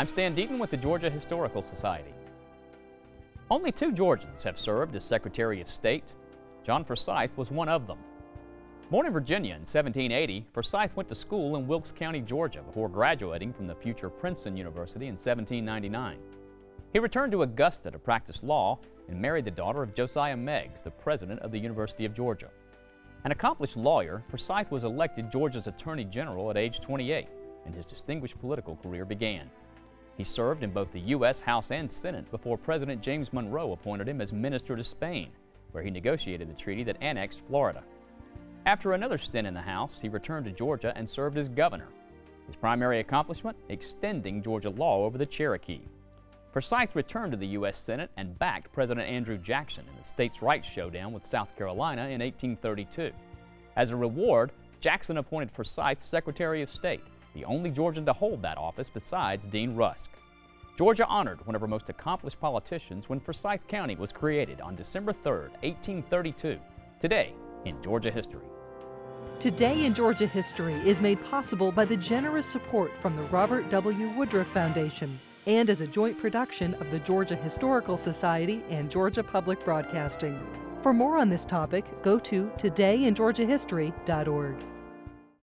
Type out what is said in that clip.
I'm Stan Deaton with the Georgia Historical Society. Only 2 Georgians have served as Secretary of State. John Forsyth was one of them. Born in Virginia in 1780, Forsyth went to school in Wilkes County, Georgia, before graduating from the future Princeton University in 1799. He returned to Augusta to practice law and married the daughter of Josiah Meigs, the president of the University of Georgia. An accomplished lawyer, Forsyth was elected Georgia's Attorney General at age 28, and his distinguished political career began. He served in both the U.S. House and Senate before President James Monroe appointed him as minister to Spain, where he negotiated the treaty that annexed Florida. After another stint in the House, he returned to Georgia and served as governor. His primary accomplishment, extending Georgia law over the Cherokee. Forsyth returned to the U.S. Senate and backed President Andrew Jackson in the states' rights showdown with South Carolina in 1832. As a reward, Jackson appointed Forsyth Secretary of State, the only Georgian to hold that office besides Dean Rusk. Georgia honored one of her most accomplished politicians when Forsyth County was created on December 3, 1832. Today in Georgia History. Today in Georgia History is made possible by the generous support from the Robert W. Woodruff Foundation and as a joint production of the Georgia Historical Society and Georgia Public Broadcasting. For more on this topic, go to todayingeorgiahistory.org.